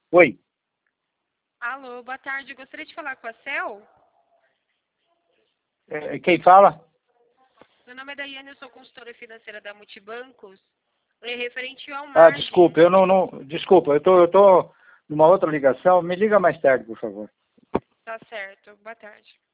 Oi. Alô, boa tarde. Gostaria de falar com a Cel? Quem fala? Meu nome é Daiane, eu sou consultora financeira da Multibancos. É referente ao Desculpa, margem. desculpa, eu tô numa outra ligação. Me liga mais tarde, por favor. Tá certo. Boa tarde.